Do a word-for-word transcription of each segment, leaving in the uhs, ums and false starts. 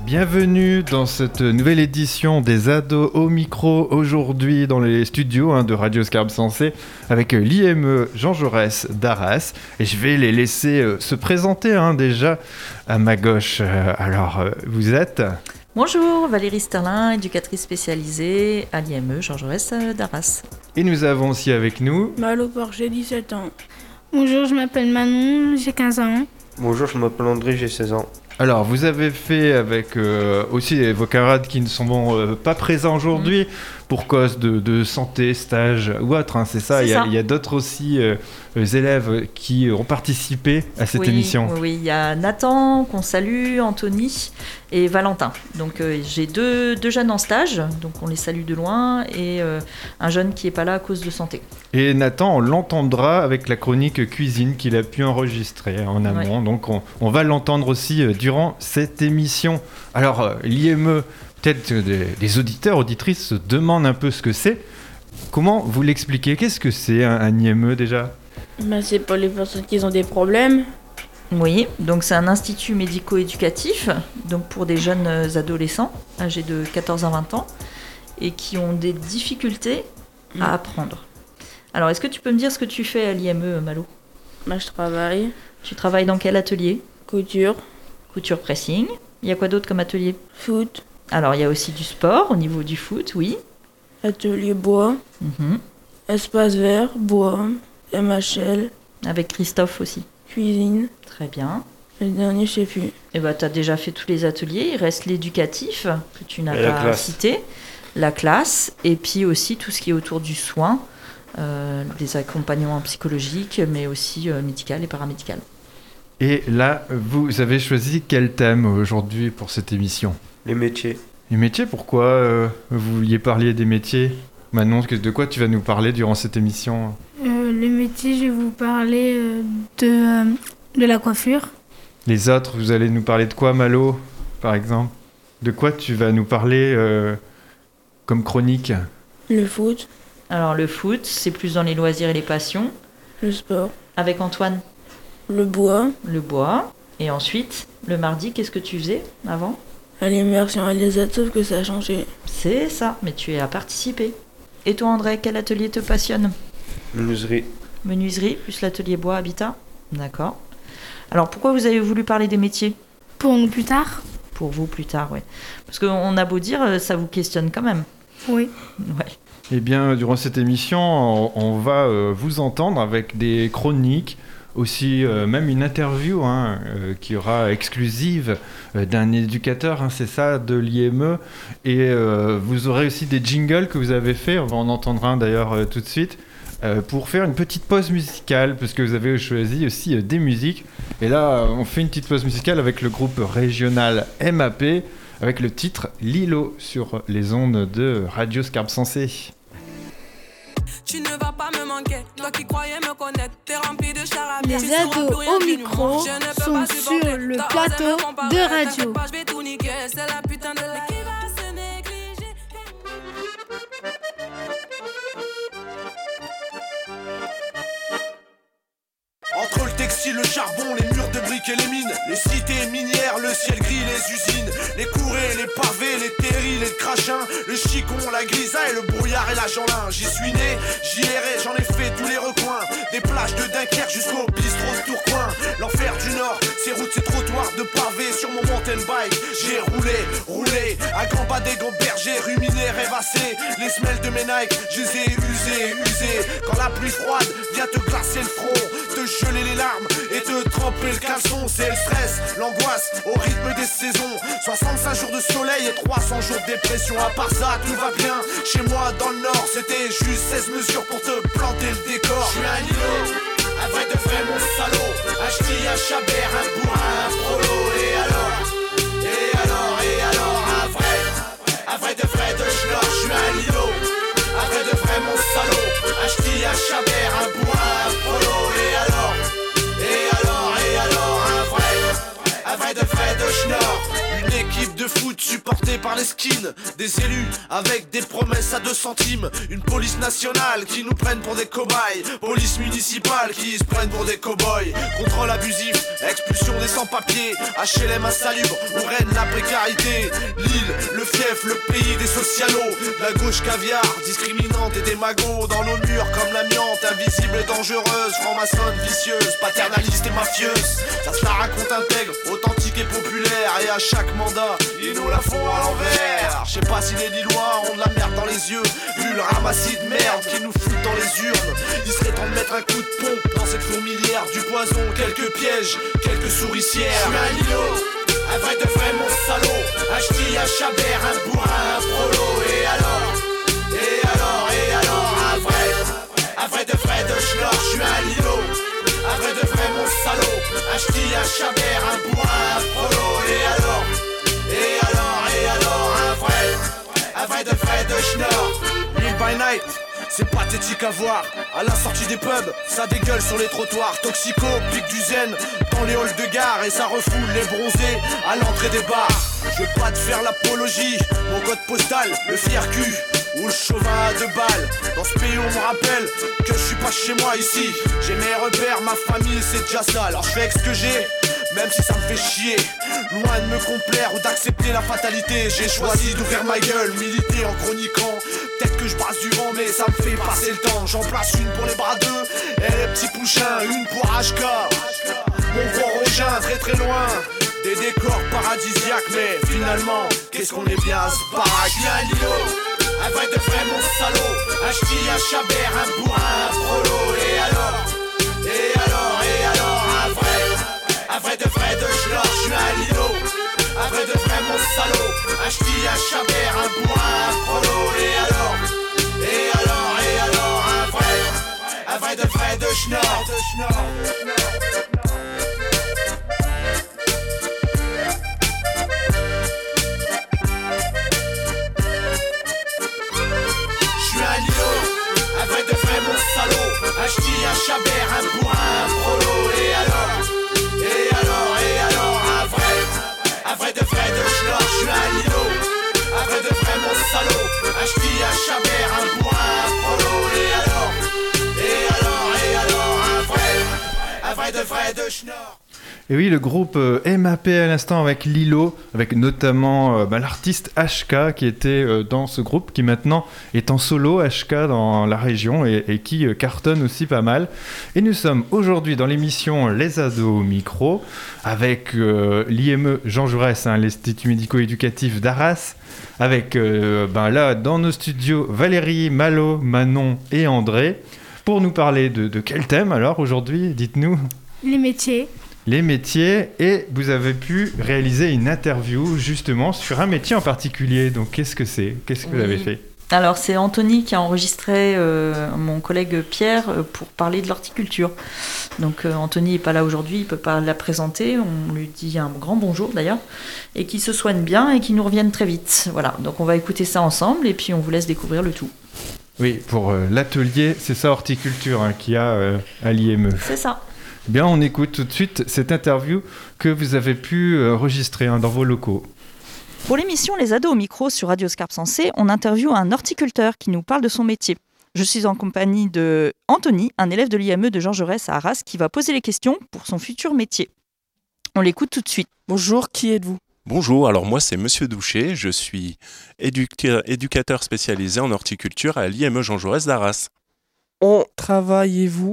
Bienvenue dans cette nouvelle édition des ados au micro, aujourd'hui dans les studios hein, de Radio Scarpe Sensée avec l'I M E Jean Jaurès d'Arras. Et je vais les laisser euh, se présenter hein, déjà à ma gauche. Euh, alors, euh, vous êtes... Bonjour, Valérie Sterlin, éducatrice spécialisée à l'I M E Jean Jaurès d'Arras. Et nous avons aussi avec nous... Malo Porcher, dix-sept ans. Bonjour, je m'appelle Manon, j'ai quinze ans. Bonjour, je m'appelle André, j'ai seize ans. Alors, vous avez fait avec euh, aussi vos camarades qui ne sont bon, euh, pas présents aujourd'hui mmh. pour cause de, de santé, stage ou autre, hein, c'est ça. Il y, y a d'autres aussi euh, élèves qui ont participé à cette oui, émission. Oui, il y a Nathan, qu'on salue, Anthony et Valentin. Donc, euh, j'ai deux, deux jeunes en stage, donc on les salue de loin, et euh, un jeune qui n'est pas là à cause de santé. Et Nathan, on l'entendra avec la chronique cuisine qu'il a pu enregistrer en amont. Ouais. Donc, on, on va l'entendre aussi euh, durant cette émission. Alors, euh, l'I M E, peut-être des, des auditeurs, auditrices se demandent un peu ce que c'est. Comment vous l'expliquez ? Qu'est-ce que c'est un, un I M E déjà ? Ben, c'est pour les personnes qui ont des problèmes. Oui, donc c'est un institut médico-éducatif, donc pour des jeunes adolescents âgés de quatorze à vingt ans et qui ont des difficultés mmh. à apprendre. Alors, est-ce que tu peux me dire ce que tu fais à l'I M E, Malo ? Ben, je travaille. Tu travailles dans quel atelier ? Couture. Couture pressing. Il y a quoi d'autre comme atelier ? Foot. Alors, il y a aussi du sport au niveau du foot, oui. Atelier bois. Mm-hmm. Espace vert, bois, M H L. Avec Christophe aussi. Cuisine. Très bien. Le dernier, je sais plus. Eh ben, tu as déjà fait tous les ateliers. Il reste l'éducatif, que tu n'as et pas cité. La classe. Et puis aussi tout ce qui est autour du soin. Euh, des accompagnements psychologiques, mais aussi euh, médical et paramédical. Et là, vous avez choisi quel thème aujourd'hui pour cette émission ? Les métiers. Les métiers, pourquoi euh, vous vouliez parler des métiers ? Manon, de quoi tu vas nous parler durant cette émission ? euh, Les métiers, je vais vous parler euh, de, euh, de la coiffure. Les autres, vous allez nous parler de quoi, Malo, par exemple ? De quoi tu vas nous parler euh, comme chronique ? Le foot. Alors le foot, c'est plus dans les loisirs et les passions. Le sport. Avec Antoine ? Le bois. Le bois. Et ensuite, le mardi, qu'est-ce que tu faisais avant ? À l'immersion à l'E S A T, sauf que ça a changé. C'est ça, mais tu as participé. Et toi, André, quel atelier te passionne ? Menuiserie. Menuiserie, plus l'atelier bois habitat ? D'accord. Alors, pourquoi vous avez voulu parler des métiers ? Pour nous plus tard. Pour vous plus tard, oui. Parce qu'on a beau dire, ça vous questionne quand même. Oui. Ouais. Eh bien, durant cette émission, on, on va euh, vous entendre avec des chroniques, aussi euh, même une interview hein, euh, qui aura exclusive euh, d'un éducateur, hein, c'est ça, de l'I M E. Et euh, vous aurez aussi des jingles que vous avez fait, on va en entendre un d'ailleurs euh, tout de suite, euh, pour faire une petite pause musicale, parce que vous avez choisi aussi euh, des musiques. Et là, on fait une petite pause musicale avec le groupe régional M A P, avec le titre Lilo sur les ondes de Radio Scarpe Sensée. Tu ne vas pas me manquer, toi qui croyais me connaître, t'es rempli de charabia. Les ados au micro sont sur le plateau de radio. Je vais tout niquer, c'est la putain de la qui va se négliger. Entre le textile, le charbon, les murs de briques et les mines, les cités minières, le ciel gris, les usines, les courées, les pavés, les terrils, les crachins, le chicon, la grisaille, le brouillard et la jeanlin. J'y suis né, j'y errais, j'en ai fait tous les recoins, des plages de Dunkerque jusqu'au bistrot de Tourcoing. L'enfer du Nord, ces routes, ces trottoirs de pavés sur mon mountain bike. J'ai roulé, roulé, à grands bas des grands bergers, ruminé, rêvassé. Les semelles de mes Nike, je les ai usées, usées. Quand la pluie froide vient te glacer le front, te geler les larmes et te tremper le caleçon. C'est le stress, l'angoisse au rythme des saisons. Soixante-cinq jours de soleil et trois cents jours de dépression. À part ça, tout va bien. Chez moi dans le nord, c'était juste seize mesures pour te planter le décor. Je suis un Lilo, un vrai de vrai mon salaud. Un ch'ti, un chabert, un bourrin, un prolo. Et alors, et alors, et alors, un vrai, un vrai de vrai de schnorr. Je suis un Lilo, un vrai de vrai mon salaud. Un ch'ti, un chabert, un bourrin, un prolo. Et alors, et alors, et alors, un vrai, un vrai de vrai de schnorr. Une équipe de foot supportés par les skins. Des élus avec des promesses à deux centimes. Une police nationale qui nous prennent pour des cobayes. Police municipale qui se prennent pour des cow-boys. Contrôle abusif, expulsion des sans-papiers. H L M insalubre où règne la précarité. L'île, le fief, le pays des socialos. La gauche caviar, discriminante et démago. Dans nos murs comme l'amiante, invisible et dangereuse. Franc-maçonne, vicieuse, paternaliste et mafieuse. Ça se la raconte intègre, authentique et populaire. Et à chaque mandat, ils nous la font à l'envers. Je sais pas si les Lillois ont de la merde dans les yeux. Vu le ramassis de merde qui nous fout dans les urnes. Il serait temps de mettre un coup de pompe dans cette fourmilière. Du poison, quelques pièges, quelques souricières. Je suis un Lilo, un vrai de vrai mon salaud. Un ch'ti, un chabert, un bourrin, un prolo. Et alors, et alors, et alors, un vrai, un vrai de vrai de schnorr. Je suis un Lilo, un vrai de vrai mon salaud. Un ch'ti, un chabert, un bourrin, un prolo. Et alors, et alors, et alors, un vrai, un vrai de vrai de schnorr. Live by night, c'est pathétique à voir. À la sortie des pubs, ça dégueule sur les trottoirs. Toxico, pique du zen dans les halls de gare. Et ça refoule les bronzés à l'entrée des bars. Je vais pas te faire l'apologie, mon code postal, le fier cul ou le chauvin à deux balles. Dans ce pays on me rappelle que je suis pas chez moi ici. J'ai mes repères, ma famille c'est déjà ça. Alors je fais avec ce que j'ai, même si ça me fait chier. Loin de me complaire ou d'accepter la fatalité. J'ai choisi d'ouvrir ma gueule, militer en chroniquant. Peut-être que je brasse du vent mais ça me fait passer le temps. J'en place une pour les bras d'eux et les petits pouchins. Une pour H K, mon gros rogin très très loin. Des décors paradisiaques mais finalement qu'est-ce qu'on est bien à ce baraque. Je suis un Lilo, un vrai de vrai mon salaud. Un ch'ti, un chabert, un bourrin, un prolo. Et alors, et alors, et alors, un vrai, un vrai de vrai de schnorr. Je suis un Lilo, un vrai de vrai mon salaud. Un ch'ti, un chabert, un bourrin, un prolo. Et alors, et alors, et alors, un vrai, un vrai de vrai de schnorr. Un ch'ti, un chabert, un bourrin, un prolo. Et alors, et alors, et alors, un vrai, un vrai de vrai de schnorr. Je suis un Lilo, un vrai de vrai mon salaud. Un ch'ti, un chabert, un bourrin, un prolo. Et alors, et alors, et alors, un vrai, un vrai de vrai de schnorr. Et oui, le groupe euh, M A P à l'instant avec Lilo, avec notamment euh, bah, l'artiste H K qui était euh, dans ce groupe, qui maintenant est en solo H K dans la région et, et qui euh, cartonne aussi pas mal. Et nous sommes aujourd'hui dans l'émission Les Ados au micro avec euh, l'I M E Jean Jaurès, hein, l'Institut médico-éducatif d'Arras, avec euh, ben là dans nos studios Valérie, Malo, Manon et André pour nous parler de, de quel thème alors aujourd'hui, dites-nous. Les métiers. Les métiers, et vous avez pu réaliser une interview justement sur un métier en particulier. Donc qu'est-ce que c'est ? Qu'est-ce que oui. vous avez fait ? Alors c'est Anthony qui a enregistré euh, mon collègue Pierre euh, pour parler de l'horticulture. Donc euh, Anthony n'est pas là aujourd'hui, il ne peut pas la présenter, on lui dit un grand bonjour d'ailleurs, et qu'il se soigne bien et qu'il nous revienne très vite. Voilà, donc on va écouter ça ensemble et puis on vous laisse découvrir le tout. Oui, pour euh, l'atelier, c'est ça horticulture hein, qu'il y a euh, à l'I M E. C'est ça. Bien, on écoute tout de suite cette interview que vous avez pu enregistrer hein, dans vos locaux. Pour l'émission Les Ados au micro sur Radio Scarpe Sensée, on interviewe un horticulteur qui nous parle de son métier. Je suis en compagnie de Anthony, un élève de l'I M E de Jean Jaurès à Arras, qui va poser les questions pour son futur métier. On l'écoute tout de suite. Bonjour, qui êtes-vous ? Bonjour, alors moi c'est Monsieur Doucher, je suis éduc- éducateur spécialisé en horticulture à l'I M E Jean Jaurès d'Arras. En travaillez-vous ?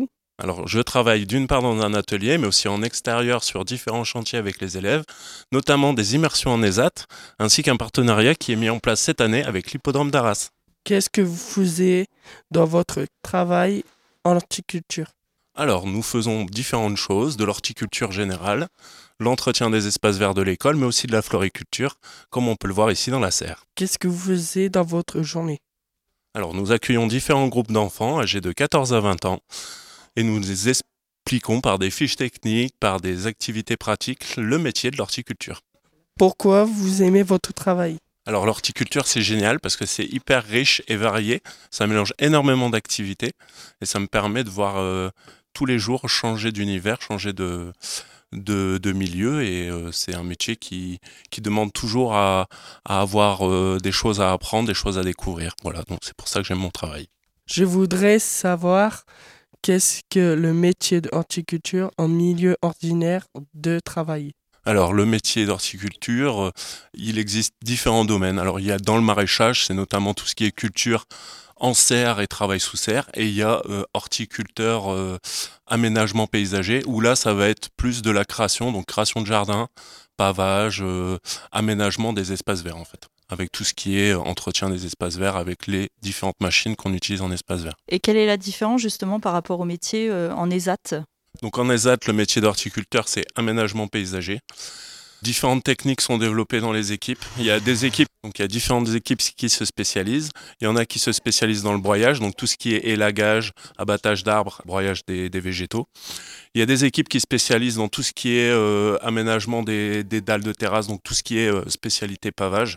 Alors, je travaille d'une part dans un atelier, mais aussi en extérieur sur différents chantiers avec les élèves, notamment des immersions en ESAT, ainsi qu'un partenariat qui est mis en place cette année avec l'hippodrome d'Arras. Qu'est-ce que vous faisiez dans votre travail en horticulture ? Alors, nous faisons différentes choses, de l'horticulture générale, l'entretien des espaces verts de l'école, mais aussi de la floriculture, comme on peut le voir ici dans la serre. Qu'est-ce que vous faisiez dans votre journée ? Alors, nous accueillons différents groupes d'enfants âgés de quatorze à vingt ans, et nous les expliquons par des fiches techniques, par des activités pratiques, le métier de l'horticulture. Pourquoi vous aimez votre travail ? Alors l'horticulture c'est génial parce que c'est hyper riche et varié, ça mélange énormément d'activités et ça me permet de voir euh, tous les jours changer d'univers, changer de, de, de milieu et euh, c'est un métier qui, qui demande toujours à, à avoir euh, des choses à apprendre, des choses à découvrir. Voilà, donc c'est pour ça que j'aime mon travail. Je voudrais savoir qu'est-ce que le métier d'horticulture en milieu ordinaire de travail. Alors, le métier d'horticulture, euh, il existe différents domaines. Alors, il y a dans le maraîchage, c'est notamment tout ce qui est culture en serre et travail sous serre. Et il y a euh, horticulteur, euh, aménagement paysager, où là, ça va être plus de la création, donc création de jardin, pavage, euh, aménagement des espaces verts, en fait. Avec tout ce qui est entretien des espaces verts, avec les différentes machines qu'on utilise en espaces verts. Et quelle est la différence justement par rapport au métier euh, en E S A T ? Donc en E S A T, le métier d'horticulteur, c'est aménagement paysager. Différentes techniques sont développées dans les équipes. Il y a des équipes, donc il y a différentes équipes qui se spécialisent. Il y en a qui se spécialisent dans le broyage, donc tout ce qui est élagage, abattage d'arbres, broyage des, des végétaux. Il y a des équipes qui spécialisent dans tout ce qui est euh, aménagement des, des dalles de terrasse, donc tout ce qui est euh, spécialité pavage.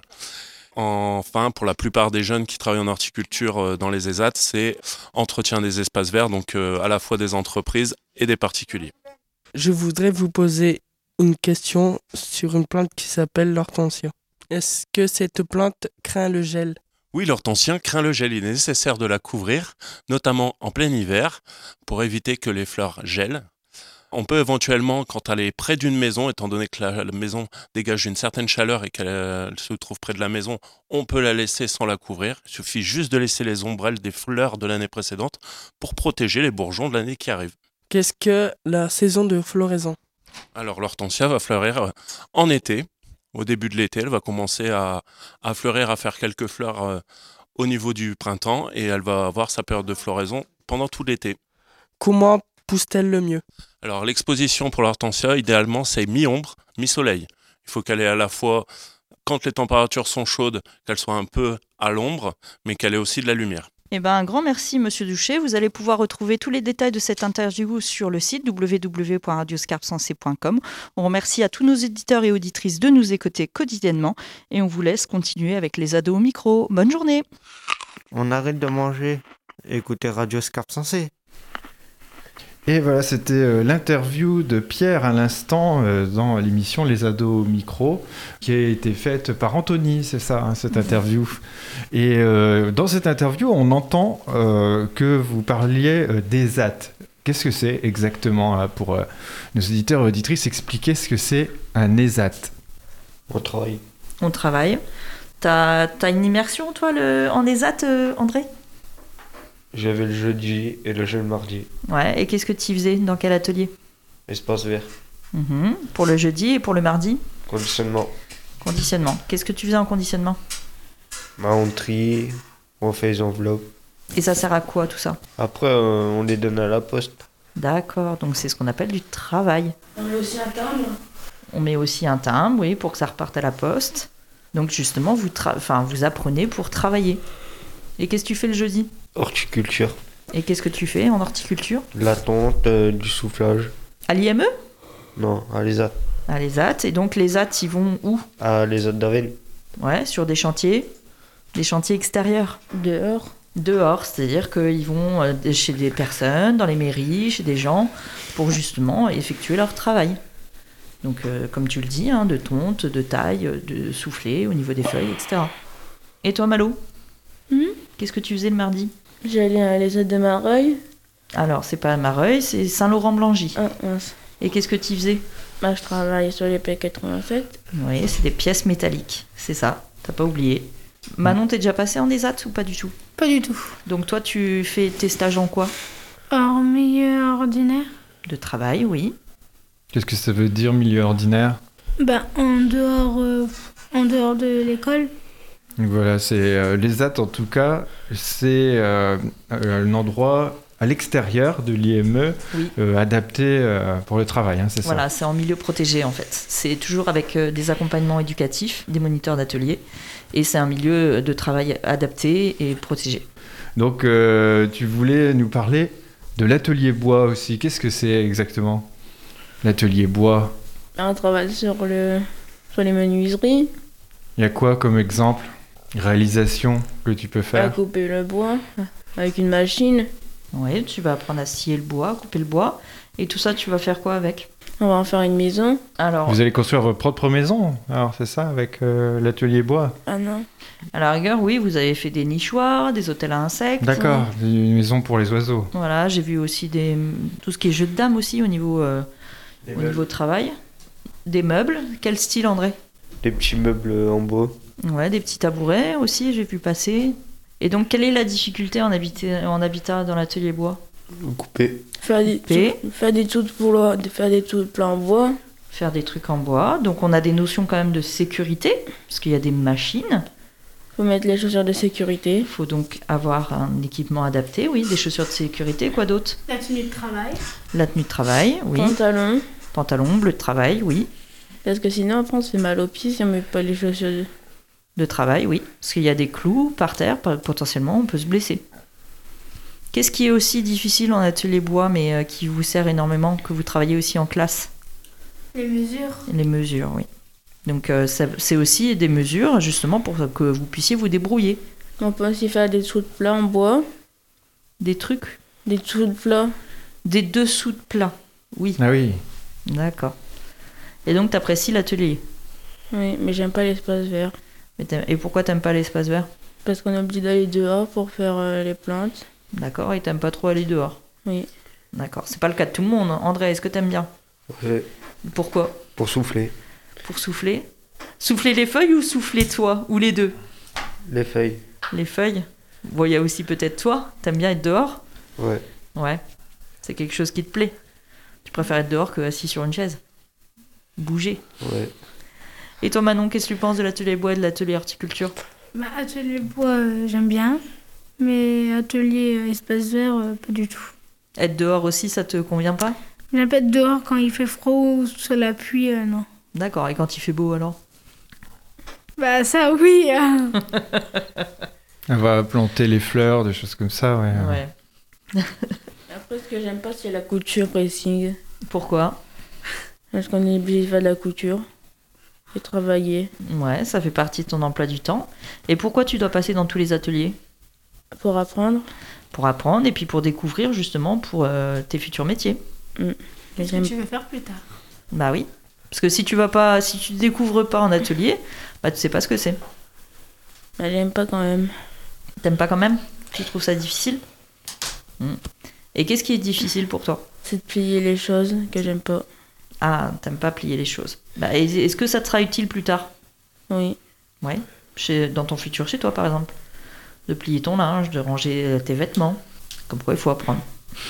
Enfin, pour la plupart des jeunes qui travaillent en horticulture euh, dans les E S A T, c'est entretien des espaces verts, donc euh, à la fois des entreprises et des particuliers. Je voudrais vous poser une question sur une plante qui s'appelle l'hortensia. Est-ce que cette plante craint le gel ? Oui, l'hortensien craint le gel. Il est nécessaire de la couvrir, notamment en plein hiver, pour éviter que les fleurs gèlent. On peut éventuellement, quand elle est près d'une maison, étant donné que la, la maison dégage une certaine chaleur et qu'elle elle se trouve près de la maison, on peut la laisser sans la couvrir. Il suffit juste de laisser les ombrelles des fleurs de l'année précédente pour protéger les bourgeons de l'année qui arrive. Qu'est-ce que la saison de floraison ? Alors l'hortensia va fleurir en été. Au début de l'été, elle va commencer à, à fleurir, à faire quelques fleurs euh, au niveau du printemps et elle va avoir sa période de floraison pendant tout l'été. Comment pousse-t-elle le mieux ? Alors l'exposition pour l'hortensia, idéalement, c'est mi-ombre, mi-soleil. Il faut qu'elle ait à la fois, quand les températures sont chaudes, qu'elle soit un peu à l'ombre, mais qu'elle ait aussi de la lumière. Eh ben, un grand merci, Monsieur Douchet. Vous allez pouvoir retrouver tous les détails de cette interview sur le site w w w point radio scarpe sensée point com. On remercie à tous nos éditeurs et auditrices de nous écouter quotidiennement et on vous laisse continuer avec les ados au micro. Bonne journée. On arrête de manger. Écoutez Radio Scarpe Sensée. Et voilà, c'était euh, l'interview de Pierre à l'instant euh, dans l'émission Les ados au micro, qui a été faite par Anthony, c'est ça, hein, cette interview. Et euh, dans cette interview, on entend euh, que vous parliez euh, d'E S A T. Qu'est-ce que c'est exactement hein, pour euh, nos auditeurs et auditrices, expliquer ce que c'est un E S A T. On travaille. On travaille. T'as, t'as une immersion, toi, le, en E S A T, euh, André ? J'avais le jeudi et le jeudi le mardi. Ouais, et qu'est-ce que tu faisais ? Dans quel atelier ? Espace vert. Mmh. Pour le jeudi et pour le mardi ? Conditionnement. Conditionnement. Qu'est-ce que tu faisais en conditionnement ? Bah, on trie, on fait les enveloppes. Et ça sert à quoi tout ça ? Après, euh, on les donne à la poste. D'accord, donc c'est ce qu'on appelle du travail. On met aussi un timbre. On met aussi un timbre, oui, pour que ça reparte à la poste. Donc justement, vous, tra- enfin, vous apprenez pour travailler. Et qu'est-ce que tu fais le jeudi ? Horticulture. Et qu'est-ce que tu fais en horticulture ? La tonte, euh, du soufflage. À l'I M E ? Non, à l'E S A T. À l'E S A T. Et donc les E S A T, ils vont où ? À l'E S A T d'Aven. Ouais, sur des chantiers. Des chantiers extérieurs. Dehors. Dehors, c'est-à-dire qu'ils vont euh, chez des personnes, dans les mairies, chez des gens, pour justement effectuer leur travail. Donc, euh, comme tu le dis, hein, de tonte, de taille, de souffler au niveau des feuilles, et cetera. Et toi, Malo ? Mmh. Qu'est-ce que tu faisais le mardi ? J'allais à l'E S A T de Mareuil. Alors, c'est pas Mareuil, c'est Saint-Laurent-Blangy. Ah, mince. Et qu'est-ce que tu faisais ? Bah, je travaille sur les P quatre-vingt-sept. Oui, c'est des pièces métalliques, c'est ça, t'as pas oublié. Manon, t'es déjà passé en E S A T ou pas du tout ? Pas du tout. Donc toi, tu fais tes stages en quoi ? En milieu ordinaire. De travail, oui. Qu'est-ce que ça veut dire, milieu ordinaire ? Bah, en dehors, euh, en dehors de l'école. Donc voilà, c'est euh, l'E S A T en tout cas, c'est euh, un endroit à l'extérieur de l'I M E, Oui. euh, adapté euh, pour le travail, hein, c'est Voilà, ça. c'est en milieu protégé en fait. C'est toujours avec euh, des accompagnements éducatifs, des moniteurs d'atelier, et c'est un milieu de travail adapté et protégé. Donc euh, tu voulais nous parler de l'atelier bois aussi. Qu'est-ce que c'est exactement, l'atelier bois ? On travaille sur, le, sur les menuiseries. Il y a quoi comme exemple ? Réalisation que tu peux À faire ? couper le bois avec une machine. Oui, tu vas apprendre à scier le bois, couper le bois, et tout ça, tu vas faire quoi avec ? On va en faire une maison. Alors, Vous allez construire votre propre maison, alors c'est ça, avec euh, l'atelier bois. Ah non. à la rigueur, oui, vous avez fait des nichoirs, des hôtels à insectes. D'accord, une maison pour les oiseaux. Voilà, j'ai vu aussi des, tout ce qui est jeux de dames aussi au niveau, euh, au niveau travail. Des meubles. Quel style, André? Des petits meubles en bois. Ouais, des petits tabourets aussi, j'ai vu passer. Et donc, quelle est la difficulté en, habité- en habitat dans l'atelier bois? Coupés. Faire des, Coupé. faire des tout plats, faire des tout plats en bois. Faire des trucs en bois. Donc, on a des notions quand même de sécurité, parce qu'il y a des machines. Faut mettre les chaussures de sécurité. Il faut donc avoir un équipement adapté, oui, des chaussures de sécurité, quoi d'autre? La tenue de travail. La tenue de travail, oui. Pantalon. Pantalon, bleu de travail, oui. Parce que sinon, après, on se fait mal aux pieds si on met pas les chaussures de... De travail, oui. Parce qu'il y a des clous par terre, p- potentiellement, on peut se blesser. Qu'est-ce qui est aussi difficile en atelier bois, mais euh, qui vous sert énormément, que vous travaillez aussi en classe? Les mesures. Les mesures, oui. Donc, euh, ça- c'est aussi des mesures, justement, pour que vous puissiez vous débrouiller. On peut aussi faire des dessous de plats en bois. Des trucs, Des dessous de plats. des dessous de plat. Oui, Ah oui, d'accord. Et donc, tu apprécies l'atelier. Oui, mais j'aime pas l'espace vert. Mais t'aimes- Et pourquoi t'aimes pas l'espace vert? Parce qu'on est obligé d'aller dehors pour faire euh, les plantes. D'accord, et t'aimes pas trop aller dehors? Oui. D'accord, c'est pas le cas de tout le monde. André, est-ce que t'aimes bien? Ouais. Pourquoi? Pour souffler. Pour souffler? Souffler les feuilles ou souffler toi? Ou les deux? Les feuilles. Les feuilles? Bon, il y a aussi peut-être toi. T'aimes bien être dehors? Ouais. Ouais. C'est quelque chose qui te plaît. Tu préfères être dehors que assis sur une chaise? Bouger. Ouais. Et toi, Manon, qu'est-ce que tu penses de l'atelier bois et de l'atelier horticulture? Bah, atelier bois, euh, j'aime bien. Mais atelier euh, espace vert, euh, pas du tout. Être dehors aussi, ça te convient pas? J'aime pas être dehors quand il fait froid ou sous la pluie, euh, non. D'accord, et quand il fait beau alors? Bah ça, oui. hein. on va planter les fleurs, des choses comme ça, ouais. Ouais. Après, ce que j'aime pas, c'est la couture pressing. Pourquoi? Parce qu'on est obligé de faire de la couture et travailler Ouais, ça fait partie de ton emploi du temps. Et pourquoi tu dois passer dans tous les ateliers? pour apprendre. Pour apprendre et puis pour découvrir justement pour euh, tes futurs métiers. Mm. Qu'est-ce que tu veux faire plus tard? Bah oui. Parce que si tu vas pas, si tu découvres pas en atelier, bah tu sais pas ce que c'est. Mais j'aime pas quand même. T'aimes pas quand même? Tu trouves ça difficile? Mm. Et qu'est-ce qui est difficile pour toi? C'est de plier les choses que j'aime pas. Ah, t'aimes pas plier les choses. Bah, et est-ce que ça te sera utile plus tard? Oui. Ouais. Chez, dans ton futur chez toi par exemple. De plier ton linge, de ranger tes vêtements. Comme quoi il faut apprendre.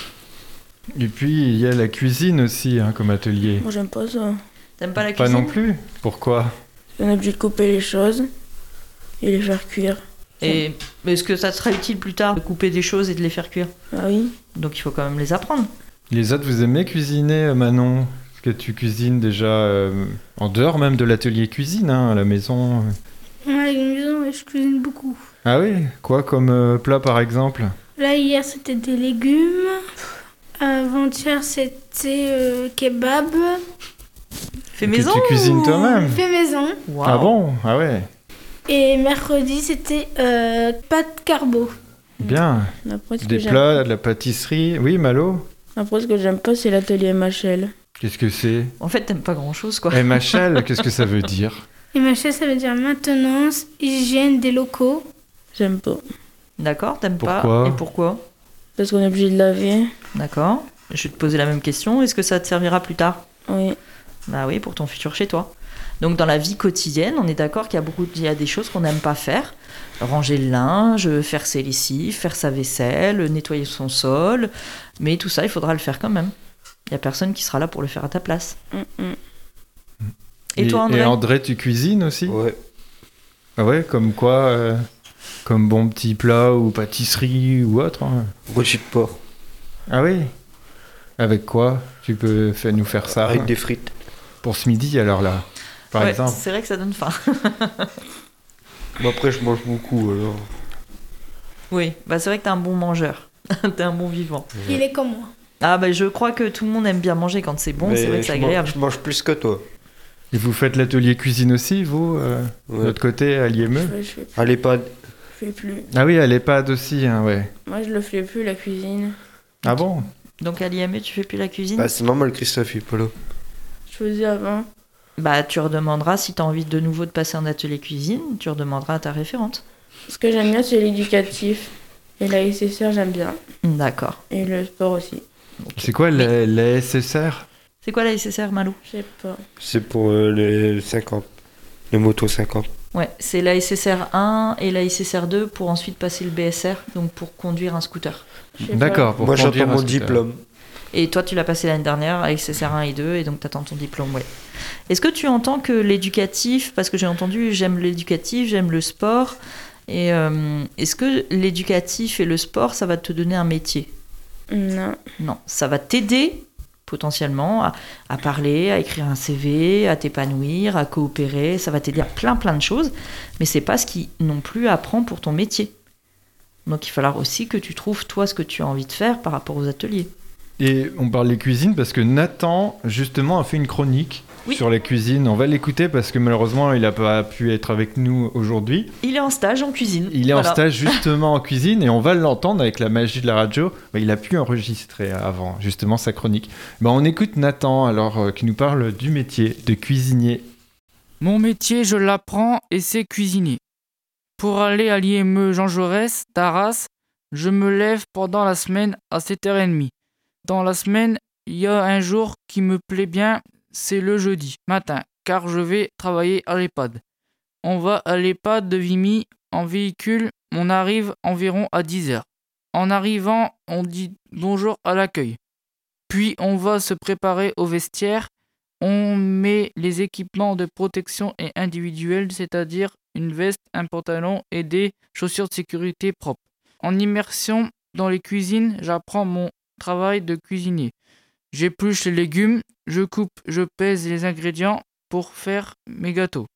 Et puis, il y a la cuisine aussi, hein, comme atelier. Moi, j'aime pas ça. T'aimes pas la Pas cuisine? non plus. Pourquoi? On est obligé de couper les choses et les faire cuire. Et est-ce que ça te sera utile plus tard de couper des choses et de les faire cuire? Ah oui. Donc il faut quand même les apprendre. Les autres, vous aimez cuisiner, euh, Manon? Est-ce que tu cuisines déjà euh, en dehors même de l'atelier cuisine, hein, à la maison? Ouais, à la maison, ouais, je cuisine beaucoup. Ah oui? Quoi comme euh, plat, par exemple? Là, hier, c'était des légumes. Avant-hier, c'était euh, kebab. Fait Que maison tu cuisines ou- toi-même? Fait maison. Waouh. Ah bon? Ah ouais. Et mercredi, c'était euh, pâte carbo. Bien. Après, ce que Des j'aime- plats, de la pâtisserie. Oui, Malo? Après, ce que j'aime pas, c'est l'atelier M H L. Qu'est-ce que c'est? En fait, t'aimes pas grand-chose, quoi. M H L, qu'est-ce que ça veut dire? Et M H L, ça veut dire maintenance, hygiène des locaux. J'aime pas. D'accord, t'aimes pas. Pourquoi Et pourquoi? Parce qu'on est obligé de laver. D'accord. Je vais te poser la même question. Est-ce que ça te servira plus tard? Oui. Bah oui, pour ton futur chez toi. Donc dans la vie quotidienne, on est d'accord qu'il y a beaucoup, il y a des choses qu'on n'aime pas faire. Ranger le linge, faire ses lessives, faire sa vaisselle, nettoyer son sol. Mais tout ça, il faudra le faire quand même. Il n'y a personne qui sera là pour le faire à ta place. Mm, mm. Et, toi, André? Et André, tu cuisines aussi? Ouais. Ah ouais, comme quoi? euh, Comme bon petit plat ou pâtisserie ou autre, hein. Rôti de porc. Ah oui? Avec quoi? Tu peux fa- nous faire ça? Avec des frites. Pour ce midi, alors là, par Ouais, exemple. c'est vrai que ça donne faim. Bon, après, je mange beaucoup, alors. Oui, bah c'est vrai que t'es un bon mangeur. T'es un bon vivant. Il est comme moi. Ah bah je crois que tout le monde aime bien manger quand c'est bon, Mais c'est vrai que c'est je mange- agréable. Je mange plus que toi. Et vous faites l'atelier cuisine aussi, vous, euh, de Ouais. l'autre côté, à l'I M E? Je, je, fais, À l'EHPAD. je fais plus. Ah oui, à l'EHPAD aussi, hein, ouais. Moi, je le fais plus, la cuisine. Ah bon? Donc à l'I M E, tu fais plus la cuisine? Bah, c'est normal, Christophe, il est pas là. faisais avant. Bah, tu redemanderas, si tu as envie de nouveau de passer en atelier cuisine, tu redemanderas à ta référente. Ce que j'aime bien, c'est l'éducatif. Et la S S R, j'aime bien. D'accord. Et le sport aussi. C'est quoi la, la S S R? C'est quoi la S S R, Malou? Je sais pas. C'est pour euh, les cinquante. Les motos cinquante. Ouais, c'est la S S R un et la S S R deux pour ensuite passer le B S R, donc pour conduire un scooter. D'accord. Pour Moi, conduire j'attends un mon scooter. diplôme. Et toi, tu l'as passé l'année dernière avec S S R un et deux, et donc tu attends ton diplôme, ouais. Est-ce que tu entends que l'éducatif, parce que j'ai entendu, j'aime l'éducatif, j'aime le sport, et euh, est-ce que l'éducatif et le sport, ça va te donner un métier? Non. Non, ça va t'aider potentiellement à, à parler, à écrire un C V, à t'épanouir, à coopérer, ça va t'aider à plein plein de choses, mais c'est pas ce qui non plus apprend pour ton métier. Donc il va falloir aussi que tu trouves toi ce que tu as envie de faire par rapport aux ateliers. Et on parle des cuisines parce que Nathan, justement, a fait une chronique Oui. sur la cuisine. On va l'écouter parce que malheureusement, il n'a pas pu être avec nous aujourd'hui. Il est en stage en cuisine. Il est Voilà. en stage justement en cuisine et on va l'entendre avec la magie de la radio. Bah, il a pu enregistrer avant justement sa chronique. Bah, on écoute Nathan alors euh, qui nous parle du métier de cuisinier. Mon métier, je l'apprends et c'est cuisiner. Pour aller à l'I M E Jean Jaurès d'Arras, je me lève pendant la semaine à sept heures trente. Dans la semaine, il y a un jour qui me plaît bien, c'est le jeudi matin, car je vais travailler à l'EHPAD. On va à l'EHPAD de Vimy en véhicule, on arrive environ à dix heures. En arrivant, on dit bonjour à l'accueil. Puis on va se préparer au vestiaire, on met les équipements de protection et individuels, c'est-à-dire une veste, un pantalon et des chaussures de sécurité propres. En immersion dans les cuisines, j'apprends mon travail de cuisinier. J'épluche les légumes, je coupe, je pèse les ingrédients pour faire mes gâteaux.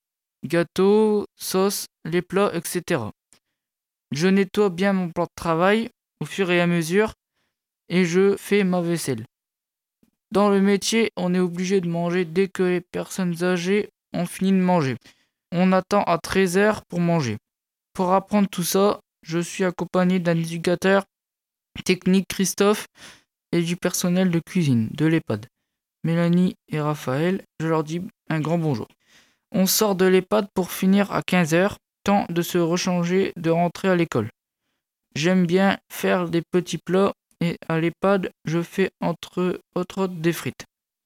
Gâteaux, sauces, les plats, et cetera. Je nettoie bien mon plan de travail au fur et à mesure et je fais ma vaisselle. Dans le métier, on est obligé de manger dès que les personnes âgées ont fini de manger. On attend à treize heures pour manger. Pour apprendre tout ça, je suis accompagné d'un éducateur technique, Christophe, et du personnel de cuisine de l'EHPAD, Mélanie et Raphaël. Je leur dis un grand bonjour. On sort de l'EHPAD pour finir à quinze heures, temps de se rechanger, de rentrer à l'école. J'aime bien faire des petits plats et à l'EHPAD, je fais entre autres des frites.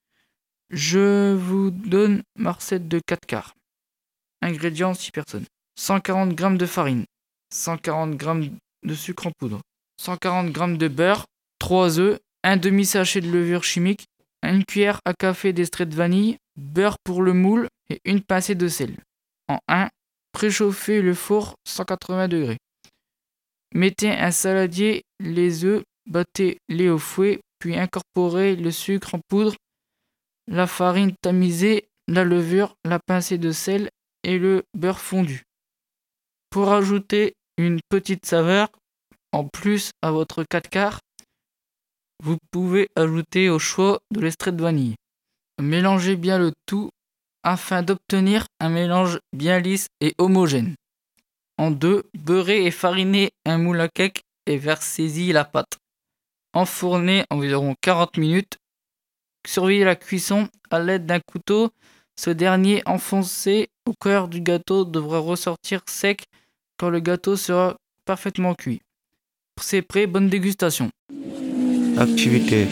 Je vous donne ma recette de quatre quarts. Ingrédients six personnes. cent quarante grammes de farine, cent quarante grammes de sucre en poudre, cent quarante grammes de beurre, trois œufs, un demi-sachet de levure chimique, une cuillère à café d'extrait de vanille, beurre pour le moule et une pincée de sel. En un, préchauffez le four cent quatre-vingts degrés. Mettez un saladier, les œufs, battez-les au fouet, puis incorporez le sucre en poudre, la farine tamisée, la levure, la pincée de sel et le beurre fondu. Pour ajouter une petite saveur, en plus à votre quatre quarts, vous pouvez ajouter au choix de l'extrait de vanille. Mélangez bien le tout afin d'obtenir un mélange bien lisse et homogène. En deux, beurrez et farinez un moule à cake et versez-y la pâte. Enfournez environ quarante minutes. Surveillez la cuisson à l'aide d'un couteau. Ce dernier enfoncé au cœur du gâteau devra ressortir sec quand le gâteau sera parfaitement cuit. C'est prêt, bonne dégustation. Activité.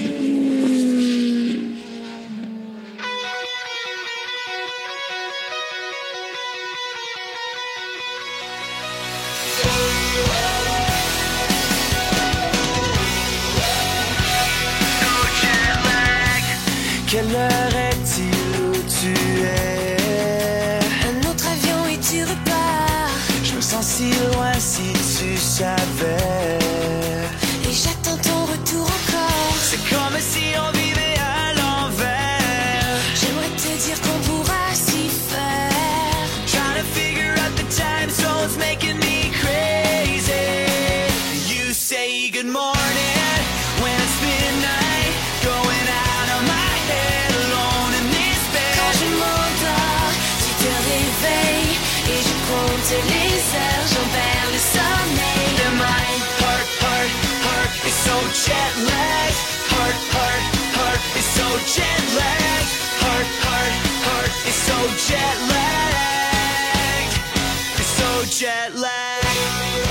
Quelle heure est-il où tu es? Un autre avion et tu repars. Je me sens si loin si tu savais. Et j'attends ton retour encore. C'est comme si on vivait à l'envers. J'aimerais te dire qu'on pourra s'y faire. Trying to figure out the time zones making me crazy. You say good morning when it's midnight. Going out of my head alone in this bed. Quand je m'endors, tu te réveilles. Et je compte les heures, j'en perds le sommeil. The mind, heart, heart, heart is so jet lagged. Heart, heart, heart is so jet lagged. Heart, It's so jet lagged. It's so jet lagged.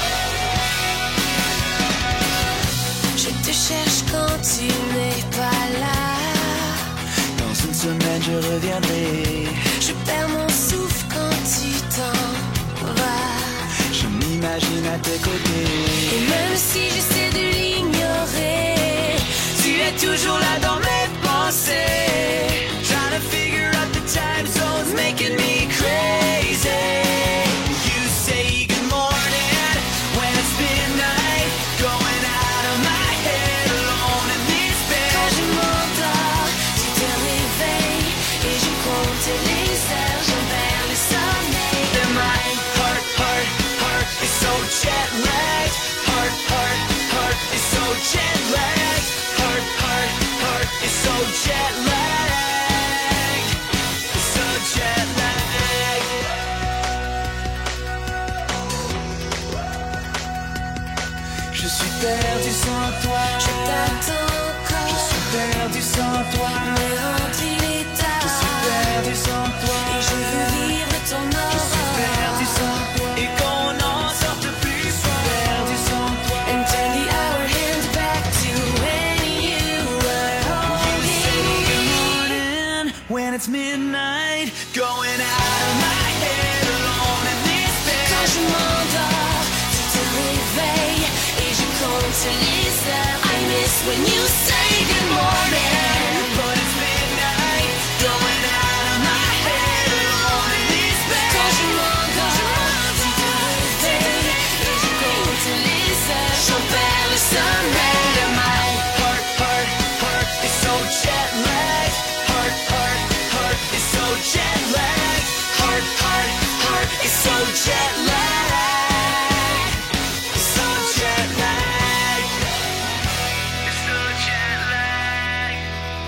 Je te cherche quand tu n'es pas là. Dans une semaine je reviendrai. Je perds mon souffle quand tu t'en vas. Je m'imagine à tes côtés. Et même si j'essaie de l'ignorer, Tu es toujours là dans mes pensées. Trying to figure out the time zones, making me crazy. You say good morning when it's midnight. Going out of my head alone in this bed. quand je m'endors, tu te réveilles et je compte les heures, j'en perds le sommeil. And my heart, heart, heart is so jet lagged. Heart, heart, heart is so jet lagged. Heart, heart, heart is so jet lagged. It's so jet lagged. Je suis perdu sans toi. Je t'attends encore, Je suis perdu sans toi. mais rempli les Je suis perdu sans toi. et je veux vivre ton Je suis perdu aura. sans toi. Et qu'on n'en sorte plus. Je suis perdu sans toi. And turn the hour hand back to when you were Good holding. morning when it's midnight. Going out of my head alone in this Quand bed. je m'endors, tu te réveilles et je compte les heures. I miss when you say good morning. But it's midnight. Going out of my head alone in this bed. Quand je m'endors, tu te réveilles et je compte les heures. J'en perds le sommeil. And my heart, heart, heart is so jet lagged. Heart, heart, heart is so jet lagged. Heart, heart, heart is so jet lagged. It's so jet lagged. It's so jet lagged.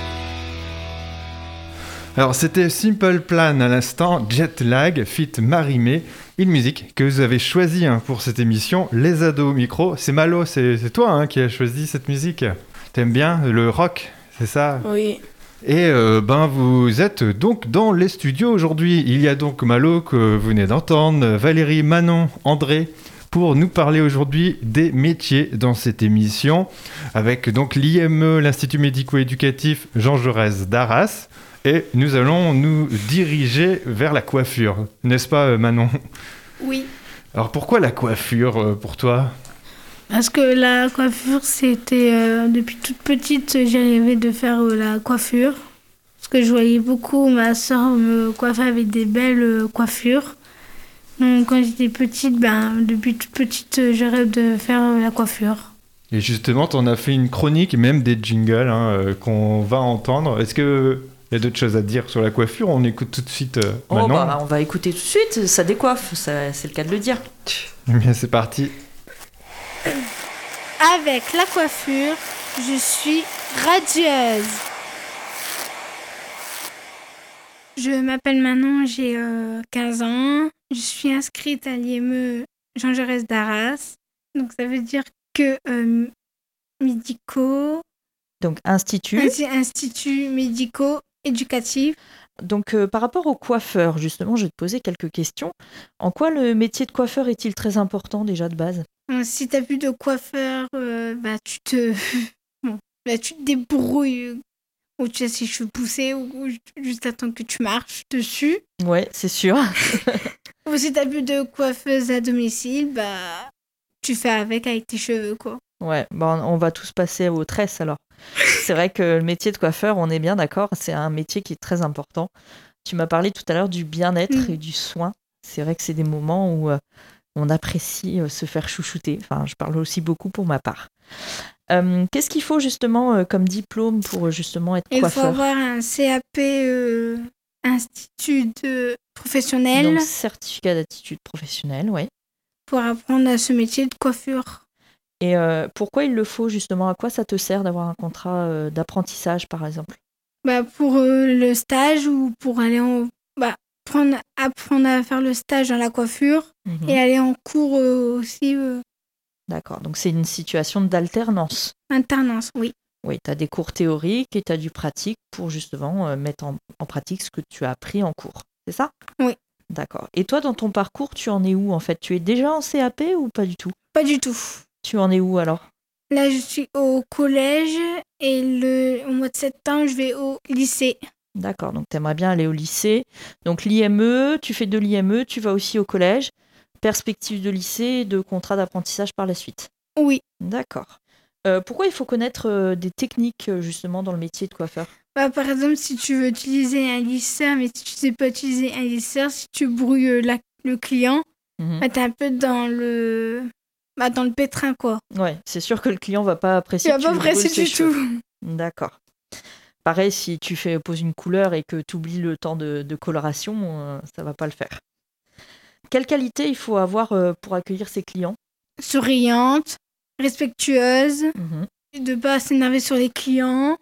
Alors c'était Simple Plan à l'instant, Jet Lag, fit Marimé, une musique que vous avez choisie hein, pour cette émission, Les Ados au micro. C'est Malo, c'est c'est toi hein, qui as choisi cette musique. T'aimes bien le rock, c'est ça? Oui. Et euh, ben vous êtes donc dans les studios aujourd'hui. Il y a donc Malo que vous venez d'entendre, Valérie, Manon, André, pour nous parler aujourd'hui des métiers dans cette émission, avec donc l'I M E, l'Institut médico-éducatif Jean Jaurès d'Arras. Et nous allons nous diriger vers la coiffure, n'est-ce pas euh, Manon? Oui. Alors pourquoi la coiffure euh, pour toi? Parce que la coiffure, c'était euh, depuis toute petite, j'ai rêvé de faire euh, la coiffure. Parce que je voyais beaucoup ma soeur me coiffer avec des belles euh, coiffures. Donc quand j'étais petite, ben, depuis toute petite, euh, je rêve de faire euh, la coiffure. Et justement, tu en as fait une chronique, même des jingles hein, euh, qu'on va entendre. Est-ce qu'il y a d'autres choses à dire sur la coiffure? On écoute tout de suite euh, Oh, Manon. bah, on va écouter tout de suite, ça décoiffe, ça- c'est le cas de le dire. Eh bien, c'est parti. Avec la coiffure, je suis radieuse. Je m'appelle Manon, j'ai euh, quinze ans. Je suis inscrite à l'I M E Jean Jaurès d'Arras. Donc ça veut dire que euh, médicaux, Donc, institut. ainsi instituts médicaux éducatifs. Donc, euh, par rapport au coiffeur, justement, je vais te poser quelques questions. En quoi le métier de coiffeur est-il très important déjà de base? Euh, Si t'as plus de coiffeur, euh, bah tu te, bon, bah, tu te débrouilles. Ou tu as ses cheveux poussés, ou, ou juste attends que tu marches dessus. Ouais, c'est sûr. Ou si t'as plus de coiffeuse à domicile, bah tu fais avec avec tes cheveux, quoi. Ouais, bon, on va tous passer aux tresses alors. C'est vrai que le métier de coiffeur, on est bien d'accord, c'est un métier qui est très important. Tu m'as parlé tout à l'heure du bien-être Mm. et du soin. C'est vrai que c'est des moments où euh, on apprécie euh, se faire chouchouter. Enfin, je parle aussi beaucoup pour ma part. Euh, qu'est-ce qu'il faut justement euh, comme diplôme pour euh, justement être Il faut coiffeur? avoir un C A P euh, institut de professionnel Donc, certificat d'attitude professionnelle, oui. pour apprendre à ce métier de coiffure. Et euh, pourquoi il le faut justement? À quoi ça te sert d'avoir un contrat euh, d'apprentissage, par exemple? Bah, pour euh, le stage ou pour aller en... Bah, prendre, apprendre à faire le stage dans la coiffure Mhm. et aller en cours euh, aussi, euh, D'accord, donc c'est une situation d'alternance. alternance, oui. Oui, tu as des cours théoriques et tu as du pratique pour justement euh, mettre en, en pratique ce que tu as appris en cours. C'est ça? Oui. D'accord. Et toi, dans ton parcours, tu en es où en fait? Tu es déjà en C A P ou pas du tout? Pas du tout. Tu en es où alors? Là, je suis au collège et le, au mois de septembre, je vais au lycée. D'accord, donc tu aimerais bien aller au lycée. Donc l'I M E, tu fais de l'I M E, tu vas aussi au collège. Perspective de lycée et de contrat d'apprentissage par la suite. Oui. D'accord. Euh, pourquoi il faut connaître euh, des techniques euh, justement dans le métier de coiffeur? Bah, par exemple, si tu veux utiliser un lisseur, mais si tu sais pas utiliser un lisseur, si tu brouilles euh, la- le client, Mhm. bah, t'es un peu dans le, bah, dans le pétrin, quoi. Ouais, c'est sûr que le client va pas Tu apprécier. vas que pas tu lui brûles apprécier ses du cheveux. tout. D'accord. Pareil, si tu fais poses une couleur et que tu oublies le temps de, de coloration, euh, ça va pas le faire. Quelle qualité il faut avoir euh, pour accueillir ses clients? Souriante, respectueuse, Mhm. de pas s'énerver sur les clients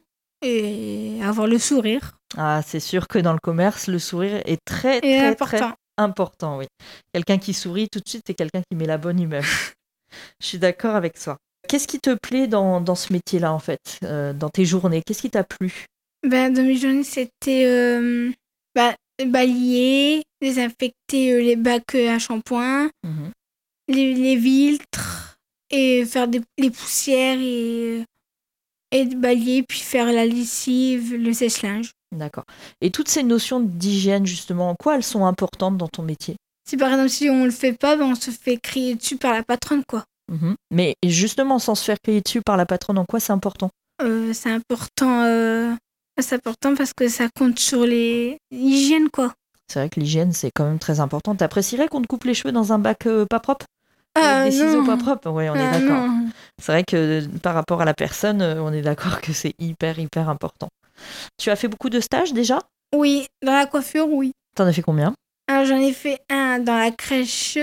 et avoir le sourire. Ah, c'est sûr que dans le commerce, le sourire est très, Et très, important. très important, oui. Quelqu'un qui sourit tout de suite, c'est quelqu'un qui met la bonne humeur. Je suis d'accord avec toi. Qu'est-ce qui te plaît dans, dans ce métier-là, en fait, euh, dans tes journées? Qu'est-ce qui t'a plu? Ben, dans mes journées, c'était euh, bah, balayer, désinfecter euh, les bacs euh, à shampoing, Mhm. les, les filtres, et faire des, les poussières et, et balayer, puis faire la lessive, le sèche-linge. D'accord. Et toutes ces notions d'hygiène, justement, en quoi elles sont importantes dans ton métier? Si par exemple, si on le fait pas, ben, on se fait crier dessus par la patronne, quoi. Mhm. Mais justement, sans se faire crier dessus par la patronne, en quoi c'est important? Euh, c'est important, euh, c'est important parce que ça compte sur les l'hygiène, quoi. C'est vrai que l'hygiène, c'est quand même très important. T'apprécierais qu'on te coupe les cheveux dans un bac euh, pas propre? Ah, Avec des ciseaux non. pas propres? Oui, on est Ah, d'accord. non. C'est vrai que euh, par rapport à la personne, euh, on est d'accord que c'est hyper, hyper important. Tu as fait beaucoup de stages déjà? Oui, dans la coiffure, oui. T'en as fait combien? Alors, j'en ai fait un dans la crèche,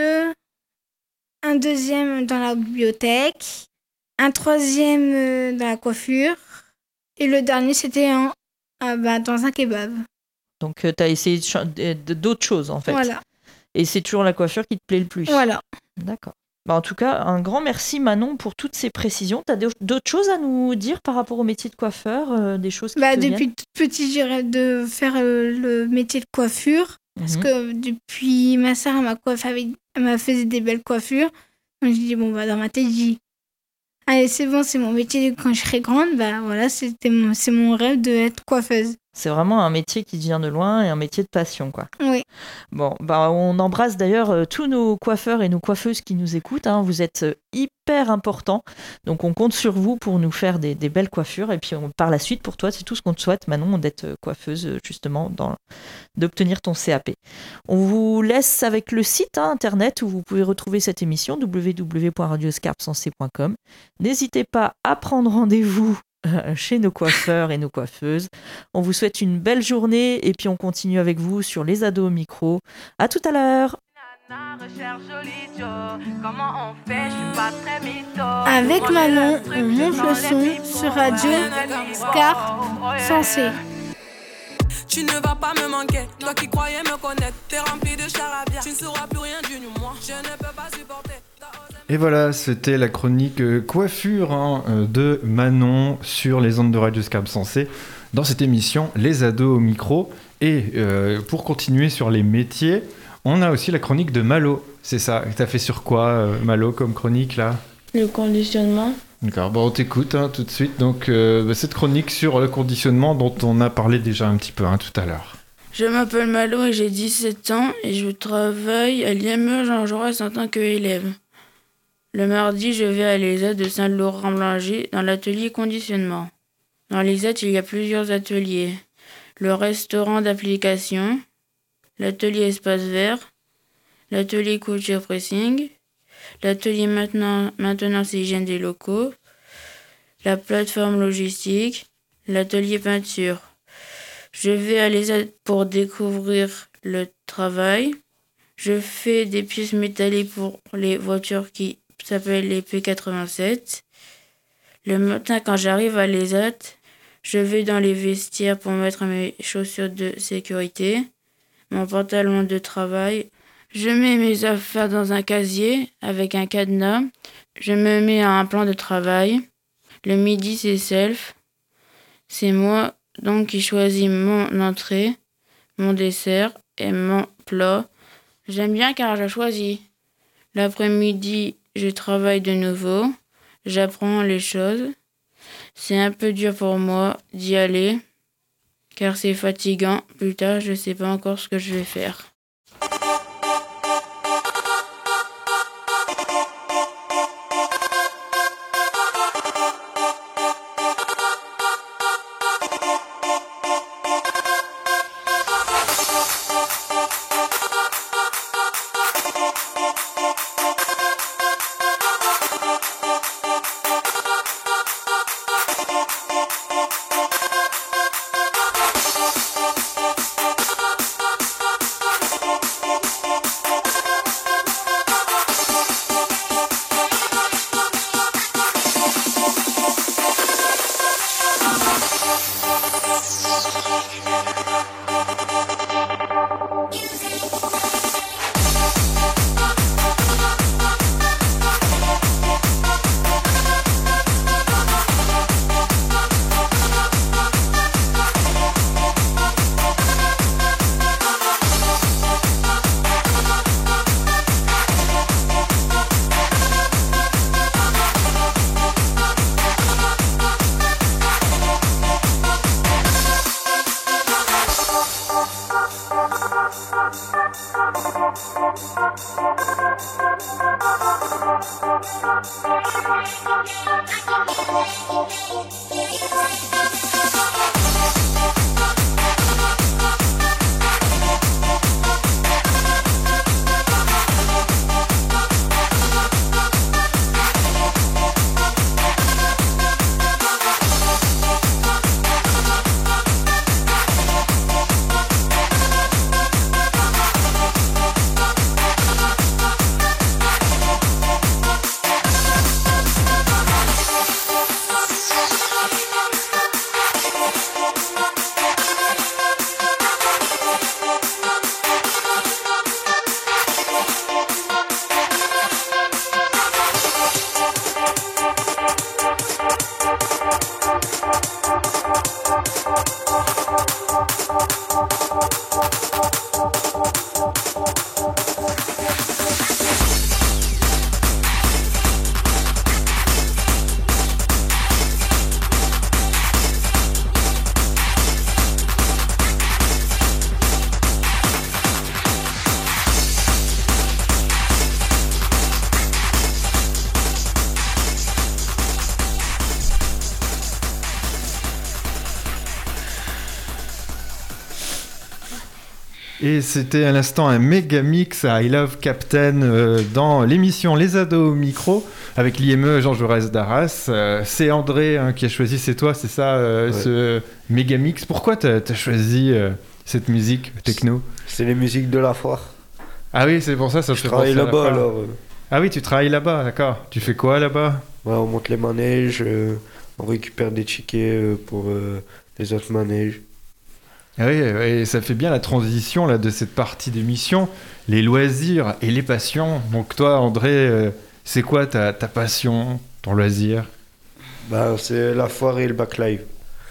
un deuxième dans la bibliothèque, un troisième euh, dans la coiffure, et le dernier, c'était en, ah, bah, dans un kebab. Donc, tu as essayé de cha- de- de- d'autres choses, en fait. Voilà. Et c'est toujours la coiffure qui te plaît le plus. Voilà. D'accord. Bah, en tout cas, un grand merci Manon pour toutes ces précisions. Tu as d'autres choses à nous dire par rapport au métier de coiffeur, euh, des choses qui Bah, te depuis viennent? toute petite, j'ai rêvé de faire euh, le métier de coiffure. Parce Mhm. que depuis, ma soeur, elle m'a coiffé avec, elle m'a fait des belles coiffures. Donc, j'ai dit, bon, bah, dans ma tête, j'ai dit, allez, c'est bon, c'est mon métier quand je serai grande. Bah, voilà, c'était mon, c'est mon rêve d'être coiffeuse. C'est vraiment un métier qui vient de loin et un métier de passion, quoi. Oui. Bon, bah, on embrasse d'ailleurs euh, tous nos coiffeurs et nos coiffeuses qui nous écoutent, hein. Vous êtes euh, hyper importants. Donc, on compte sur vous pour nous faire des, des belles coiffures. Et puis, on, par la suite, pour toi, c'est tout ce qu'on te souhaite, Manon, d'être euh, coiffeuse, euh, justement, dans, d'obtenir ton C A P. On vous laisse avec le site hein, internet où vous pouvez retrouver cette émission, w w w point radio scarpe sensé point com. N'hésitez pas à prendre rendez-vous euh, chez nos coiffeurs et nos coiffeuses. On vous souhaite une belle journée et puis on continue avec vous sur les ados au micro. À tout à l'heure. Avec Manon, on monte le son sur Radio Scarpe Sensé. Tu ne vas pas me manquer, toi qui croyais me connaître, t'es rempli de charabia, tu ne sauras plus rien du nous, moi, je ne peux pas supporter. Et voilà, c'était la chronique euh, coiffure hein, euh, de Manon sur les ondes de Radio Scarpe Sensé dans cette émission Les ados au micro. Et euh, pour continuer sur les métiers, on a aussi la chronique de Malo. C'est ça, t'as fait sur quoi euh, Malo comme chronique là? Le conditionnement. D'accord, bon, on t'écoute hein, tout de suite. Donc euh, bah, cette chronique sur le conditionnement dont on a parlé déjà un petit peu hein, tout à l'heure. Je m'appelle Malo et j'ai dix-sept ans et je travaille à l'I M E Jean Jaurès en tant qu'élève. Le mardi, je vais à l'E S A de Saint-Laurent-Blanger dans l'atelier conditionnement. Dans l'E S A, il y a plusieurs ateliers. Le restaurant d'application, l'atelier espace vert, l'atelier couture pressing, l'atelier maintenant, maintenance et hygiène des locaux, la plateforme logistique, l'atelier peinture. Je vais à l'E S A pour découvrir le travail. Je fais des pièces métalliques pour les voitures qui s'appellent les P quatre-vingt-sept. Le matin, quand j'arrive à l'E S A, je vais dans les vestiaires pour mettre mes chaussures de sécurité, mon pantalon de travail. Je mets mes affaires dans un casier avec un cadenas. Je me mets à un plan de travail. Le midi, c'est self. C'est moi donc qui choisis mon entrée, mon dessert et mon plat. J'aime bien car je choisis. L'après-midi, je travaille de nouveau. J'apprends les choses. C'est un peu dur pour moi d'y aller car c'est fatigant. Plus tard, je ne sais pas encore ce que je vais faire. Et c'était à l'instant un méga mix à I Love Captain euh, dans l'émission Les Ados au micro avec l'I M E Jean Jaurès d'Arras. Euh, c'est André hein, qui a choisi, c'est toi, c'est ça, euh, Ouais. ce méga mix. Pourquoi t'as as choisi euh, cette musique techno? C'est les musiques de la foire. Ah oui, c'est pour ça, ça te Je fait travaille penser à la là-bas foire. alors. euh, Ah oui, tu travailles là-bas, d'accord. Tu fais quoi là-bas? Ouais, on monte les manèges, euh, on récupère des tickets euh, pour euh, les autres manèges. Ah oui, et ça fait bien la transition là, de cette partie d'émission, les loisirs et les passions. Donc toi, André, euh, c'est quoi ta, ta passion, ton loisir? Bah, c'est la foire et le backlive.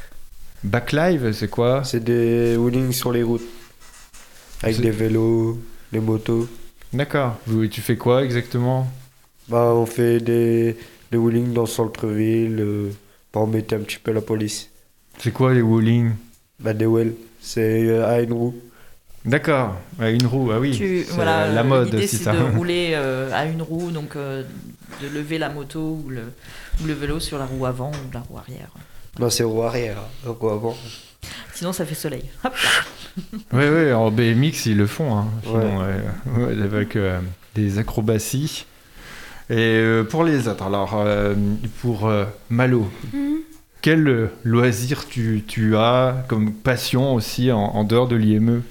Backlive, c'est quoi? C'est des wheelings sur les routes. Avec C'est- des vélos, les motos. D'accord. Vous- Tu fais quoi exactement? Bah, on fait des, des wheelings dans le centre-ville euh, pour embêter un petit peu la police. C'est quoi les wheelings? Bah, des wells, c'est euh, à une roue. D'accord, à une roue, ah oui. Tu- c'est voilà, la euh, mode, l'idée, si c'est ça. de rouler euh, à une roue, donc euh, de lever la moto ou le, ou le vélo sur la roue avant ou la roue arrière. Non, c'est roue arrière, donc avant. Sinon, ça fait soleil. Hop là. Oui, oui, en B M X, ils le font, hein, Ouais. sinon, ouais, ouais, avec euh, des acrobaties. Et euh, pour les autres, alors, euh, pour euh, Malo, quel euh, loisir tu, tu as comme passion aussi en, en dehors de l'I M E?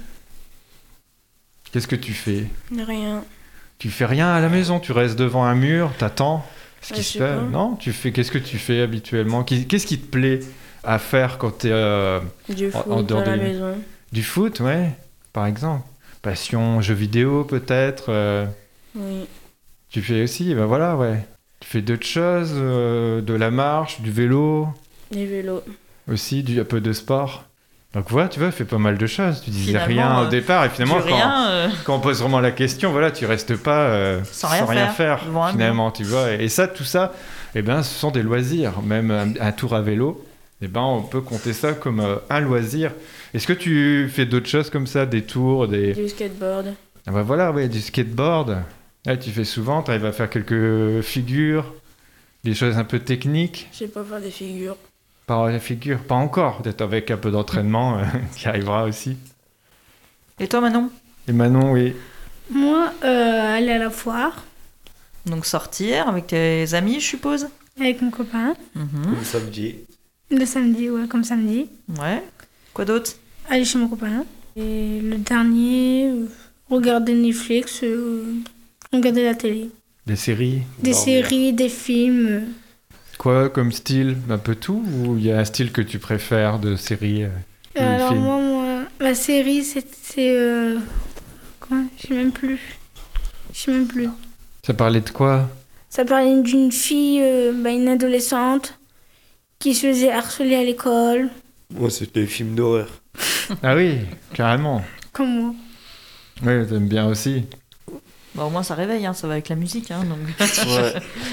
Qu'est-ce que tu fais? Rien. Tu fais rien à la maison, tu restes devant un mur, t'attends ce Ouais, qui je se sais fait. pas. Non, tu fais. Qu'est-ce que tu fais habituellement? Qui- Qu'est-ce qui te plaît à faire quand t'es euh, Du en- foot en dehors à la de- maison. Du foot, ouais, par exemple. Passion jeux vidéo peut-être. euh, Oui. Tu fais aussi, ben voilà, ouais. Tu fais d'autres choses, euh, de la marche, du vélo. Des vélos. aussi, du, un peu de sport. Donc voilà, tu vois, fais pas mal de choses. Tu disais Finalement, rien au euh, départ et finalement, du quand, rien, euh, quand on pose vraiment la question, voilà, tu restes pas euh, Sans rien faire, devant un finalement, tu vois. Et ça, tout ça, eh ben, ce sont des loisirs. Même un, un tour à vélo, eh ben, on peut compter ça comme euh, un loisir. Est-ce que tu fais d'autres choses comme ça, des tours, des... Du skateboard. Ah bah voilà, ouais, du skateboard. Là, tu fais souvent, tu arrives à faire quelques figures, des choses un peu techniques. Je sais pas faire des figures. Pas la figure, pas encore. Peut-être avec un peu d'entraînement, euh, qui arrivera aussi. Et toi, Manon? Et Manon, oui. Moi, euh, aller à la foire. Donc sortir avec tes amis, je suppose? Avec mon copain. Mhm. Le samedi. Le samedi, ouais, comme samedi. Ouais. Quoi d'autre? Aller chez mon copain. Et le dernier, euh, regarder Netflix, euh, regarder la télé. Des séries. Des séries, des films. euh. Quoi comme style? Un peu tout? Ou il y a un style que tu préfères de série euh, ou de Euh, alors film? moi, moi, ma série, c'est... c'est, Euh... Comment? Je sais même plus. Je sais même plus. Ça parlait de quoi? Ça parlait d'une fille, euh, bah, une adolescente, qui se faisait harceler à l'école. Moi, c'était des films d'horreur. Ah oui, carrément. Comme moi. Oui, t'aimes bien aussi. Bah, au moins, ça réveille, hein, ça va avec la musique. Hein, donc... Ouais.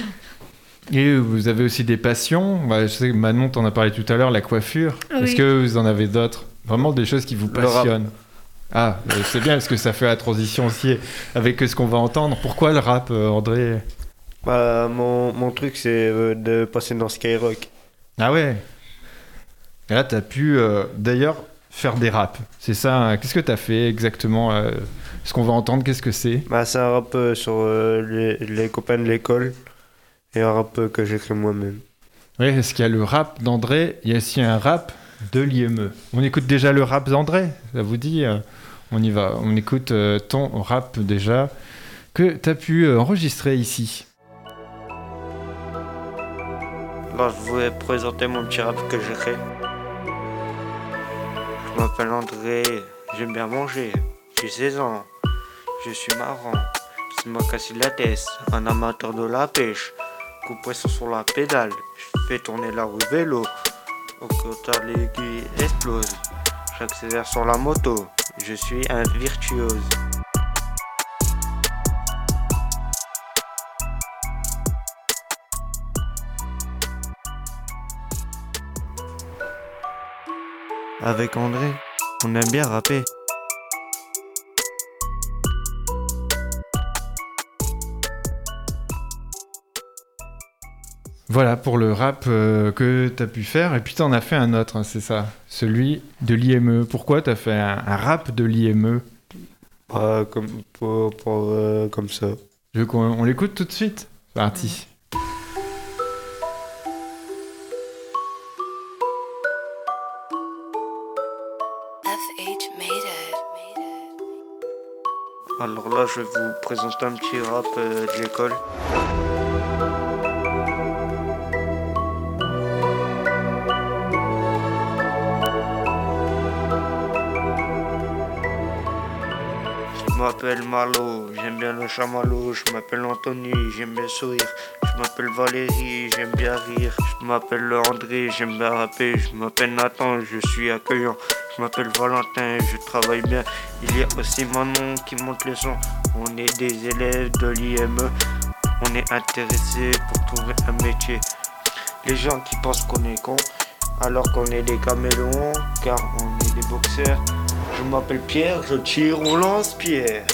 Et vous avez aussi des passions. Bah, je sais que Manon t'en a parlé tout à l'heure, la coiffure. Oui. Est-ce que vous en avez d'autres? Vraiment des choses qui vous Le rap. passionnent? Ah, euh, c'est bien parce que ça fait la transition aussi avec ce qu'on va entendre. Pourquoi le rap, euh, André? Bah, mon, mon truc, c'est euh, de passer dans Skyrock. Ah ouais. Et là, t'as pu euh, d'ailleurs faire des raps. C'est ça, hein. Qu'est-ce que t'as fait exactement euh, ce qu'on va entendre, qu'est-ce que c'est? Bah, c'est un rap euh, sur euh, les, les copains de l'école et un rap euh, que j'écris moi-même. Oui, est-ce qu'il y a le rap d'André? Il y a aussi un rap de l'I M E. On écoute déjà le rap d'André, ça vous dit? euh, On y va, on écoute euh, ton rap déjà que t'as pu euh, enregistrer ici. Là, je voulais présenter mon petit rap que j'écris. Je m'appelle André, j'aime bien manger, j'ai seize ans, je suis marrant, qui m'a cassé la tête, un amateur de la pêche, coup poisson sur la pédale, je fais tourner la roue vélo, au côté l'aiguille explose, j'accélère sur la moto, je suis un virtuose. Avec André, on aime bien rapper. Voilà pour le rap euh, que t'as pu faire. Et puis t'en as fait un autre, hein, c'est ça, celui de l'I M E. Pourquoi t'as fait un, un rap de l'I M E? Ah, comme, pour, pour, euh, comme ça. Je veux qu'on on l'écoute tout de suite. C'est parti. F H made it. Alors là, je vais vous présenter un petit rap euh, de l'école. Je m'appelle Malo, j'aime bien le chamallow. Je m'appelle Anthony, j'aime bien sourire. Je m'appelle Valérie, j'aime bien rire. Je m'appelle André, j'aime bien rapper. Je m'appelle Nathan, je suis accueillant. Je m'appelle Valentin, je travaille bien. Il y a aussi Manon qui monte le son. On est des élèves de l'I M E. On est intéressés pour trouver un métier. Les gens qui pensent qu'on est con, alors qu'on est des caméléons, car on est des boxeurs. Je m'appelle Pierre, je tire au lance-pierre.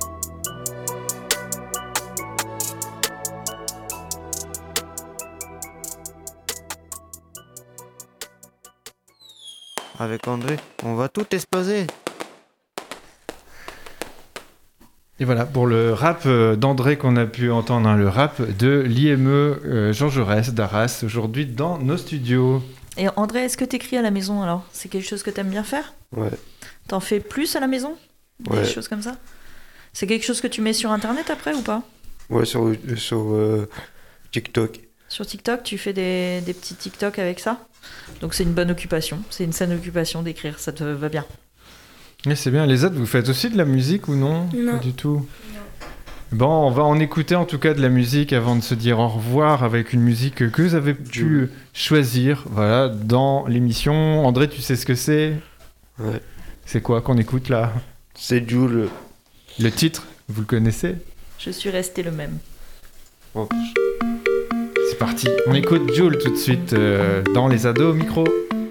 Avec André, on va tout exploser. Et voilà, pour le rap euh, d'André qu'on a pu entendre, hein, le rap de l'I M E euh, Jean Jaurès d'Arras, aujourd'hui dans nos studios. Et André, est-ce que t'écris à la maison alors? C'est quelque chose que t'aimes bien faire? Ouais. T'en fais plus à la maison? Des Ouais. choses comme ça? C'est quelque chose que tu mets sur internet après ou pas? Ouais, sur, sur euh, TikTok. Sur TikTok, tu fais des, des petits TikTok avec ça? Donc c'est une bonne occupation, c'est une saine occupation d'écrire, ça te va bien. Mais c'est bien, les autres, vous faites aussi de la musique ou non? Non. Pas du tout. Bon, on va en écouter en tout cas de la musique avant de se dire au revoir avec une musique que vous avez pu choisir voilà, dans l'émission. André, tu sais ce que c'est ? Ouais. C'est quoi qu'on écoute là ? C'est Jul. Le titre, vous le connaissez ? Je suis resté le même. Oh. C'est parti, on écoute Jul tout de suite euh, dans Les Ados au micro.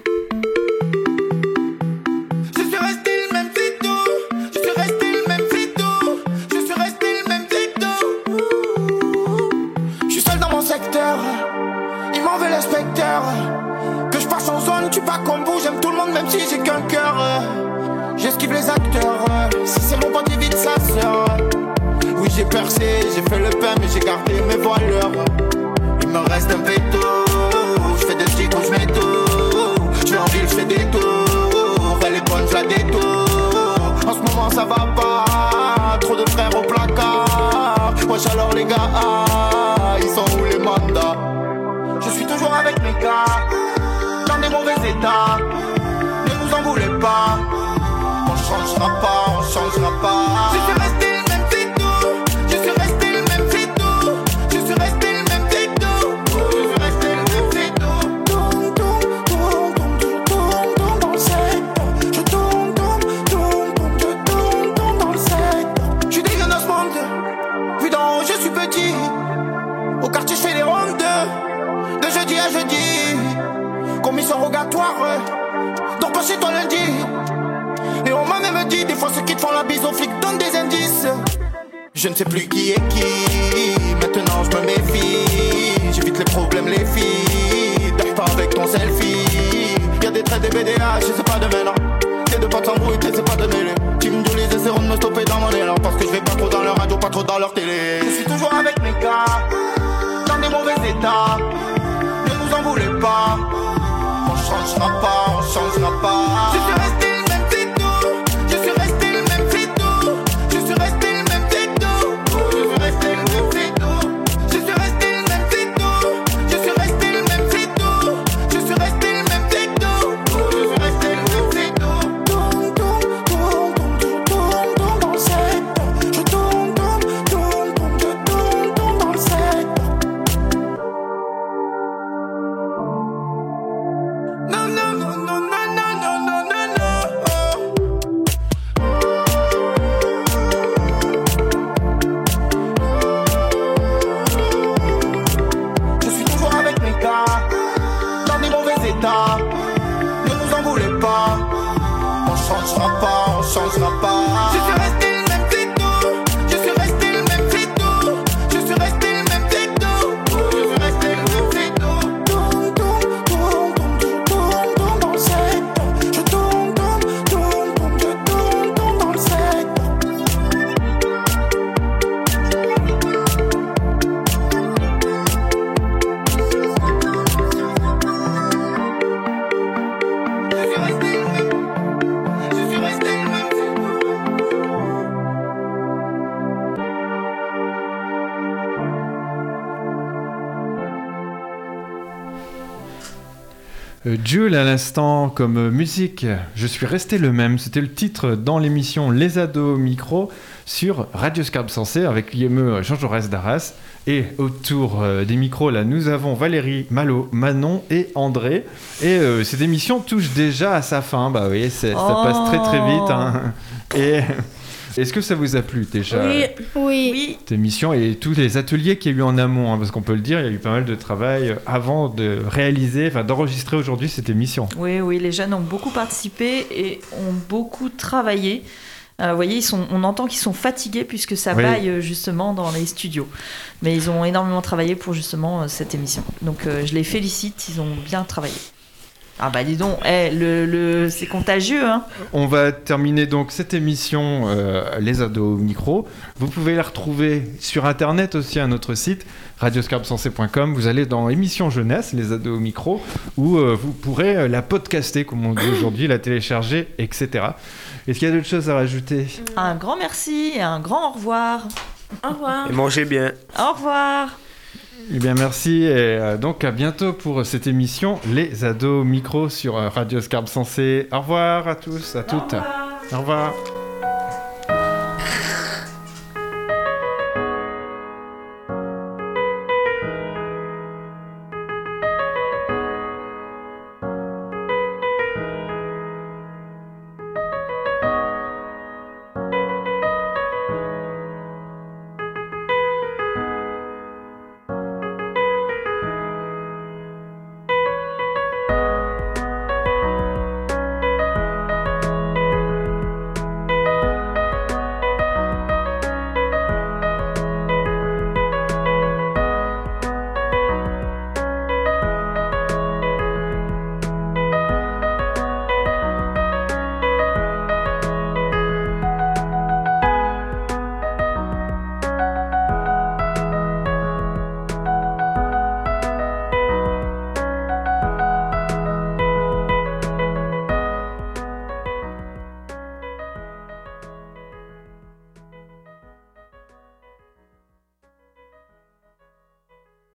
Que je passe en zone, tu pas comme vous, j'aime tout le monde même si j'ai qu'un cœur. J'esquive les acteurs, si c'est mon pote évite sa sœur. Oui j'ai percé, j'ai fait le pain mais j'ai gardé mes valeurs. Il me reste un veto, je fais des petits coups, je mets tout. Je suis en ville, je fais des tours, elle est bonne, je la détourne. En ce moment ça va pas, trop de frères au placard. Wesh alors les gars, ils sont où les mandats? Je suis toujours avec mes gars, dans des mauvais états. Ne nous en voulez pas, on changera pas, on changera pas. Je suis resté le même tito, je suis resté le même tito, je suis resté le même tito, je suis resté le même tito. Tourne, tourne, tourne, tourne, tourne, tourne dans le secteur. Je tourne, tourne, tourne, tourne, je tourne, tourne dans le secteur. Je suis dégueu dans ce monde, vu d'en haut je suis petit. Au quartier je fais des rondes. De jeudi à jeudi, commission rogatoire, donc pas chez toi lundi. Et on m'a même dit, des fois ceux qui te font la bise aux flics donnent des indices. Je ne sais plus qui est qui, maintenant je me méfie. J'évite les problèmes, les filles, dors pas avec ton selfie. Y'a des traits des B D A, je sais pas de maintenant. T'es de potes s'embrouillent, t'essaies pas de mêler. Tu me dis les essaieront de me stopper dans mon élan, parce que je vais pas trop dans leur radio, pas trop dans leur télé. Je suis toujours avec mes gars, dans des mauvais états. Ne nous en voulez pas, on changera pas, on changera pas. Je suis resté le même tito, je suis resté le même tito, je suis resté le même tito, je suis resté le même tito, je suis resté le même tito, je suis resté le même tito, je suis resté le même tito, je suis resté le même tito. Tourne, tourne, tourne, tourne, tourne, tourne dans le secteur. Je tourne, tourne, tourne, tourne, je tourne, tourne dans le secteur. Non, non, non, non, non, non, non, non, non. Je suis toujours avec mes gars, dans des mauvais états. Ne nous en voulez pas, on changera pas, on changera pas. Je suis resté le même tito, je suis resté le même tito, je suis resté le même tito, je suis resté le même tito. Tourne, tourne, tourne, tourne, tourne, tourne dans le secteur. Je tourne, tourne, tourne, tourne, je tourne, tourne dans le secteur. Je suis resté le même, je suis resté le même tito. Euh, Jul à l'instant comme euh, musique, je suis resté le même. C'était le titre dans l'émission Les Ados au micro sur Radio Scarpe Sensée avec l'I M E Jean Jaurès d'Arras. Et autour euh, des micros, là, nous avons Valérie, Malo, Manon et André. Et euh, cette émission touche déjà à sa fin. Bah oui, c'est- ça Oh. passe très très vite. Hein. Et est-ce que ça vous a plu déjà Oui. Oui. cette émission et tous les ateliers qu'il y a eu en amont, hein, parce qu'on peut le dire, il y a eu pas mal de travail avant de réaliser, enfin d'enregistrer aujourd'hui cette émission. Oui, oui, les jeunes ont beaucoup participé et ont beaucoup travaillé. Euh, vous voyez, ils sont, on entend qu'ils sont fatigués puisque ça Oui. baille euh, justement dans les studios. Mais ils ont énormément travaillé pour justement euh, cette émission. Donc euh, je les félicite, ils ont bien travaillé. Ah bah dis donc, eh, le, le, c'est contagieux, hein. On va terminer donc cette émission euh, Les Ados au micro. Vous pouvez la retrouver sur internet aussi à notre site radio scarpe sensée point com. Vous allez dans émission jeunesse, Les Ados au micro, où euh, vous pourrez euh, la podcaster comme on dit aujourd'hui, la télécharger, et cetera. Est-ce qu'il y a d'autres choses à rajouter ? Un grand merci et un grand au revoir. Au revoir. Et mangez bien. Au revoir. Eh bien merci et euh, donc à bientôt pour cette émission Les Ados au micro sur euh, Radio Scarpe Sensée. Au revoir à tous, à toutes. Au revoir. Au revoir.